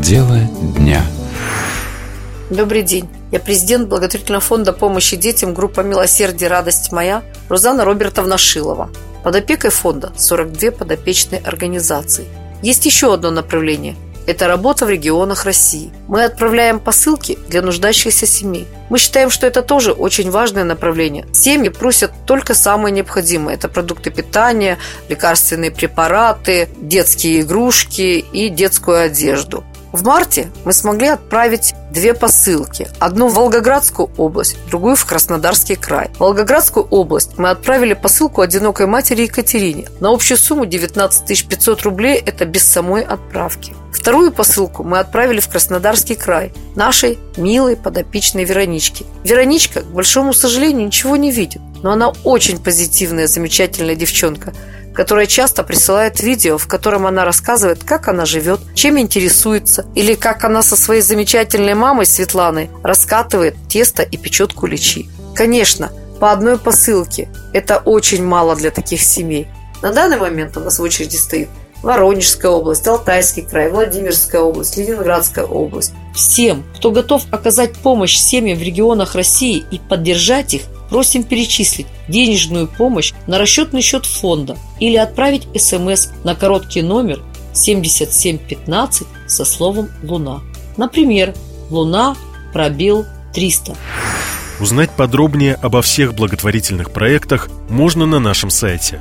Дело дня. Добрый день. Я президент благотворительного фонда помощи детям группа «Милосердие. Радость моя» Рузанна Робертовна Шилова. Под опекой фонда 42 подопечные организации. Есть еще одно направление. Это работа в регионах России. Мы отправляем посылки для нуждающихся семей. Мы считаем, что это тоже очень важное направление. Семьи просят только самое необходимое. Это продукты питания, лекарственные препараты, детские игрушки и детскую одежду. В марте мы смогли отправить 2 посылки. Одну в Волгоградскую область, другую в Краснодарский край. В Волгоградскую область мы отправили посылку одинокой матери Екатерине на общую сумму 19 500 рублей, это без самой отправки. Вторую посылку мы отправили в Краснодарский край нашей милой подопечной Вероничке. Вероничка, к большому сожалению, ничего не видит, но она очень позитивная, замечательная девчонка, которая часто присылает видео, в котором она рассказывает, как она живет, чем интересуется, или как она со своей замечательной мамой Светланой раскатывает тесто и печет куличи. Конечно, по одной посылке это очень мало для таких семей. На данный момент у нас в очереди стоит Воронежская область, Алтайский край, Владимирская область, Ленинградская область. Всем, кто готов оказать помощь семьям в регионах России и поддержать их, просим перечислить денежную помощь на расчетный счет фонда или отправить СМС на короткий номер 7715 со словом «Луна». Например, «Луна, пробел 300». Узнать подробнее обо всех благотворительных проектах можно на нашем сайте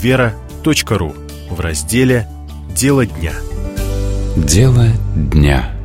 radiovera.ru в разделе «Дело дня». Дело дня.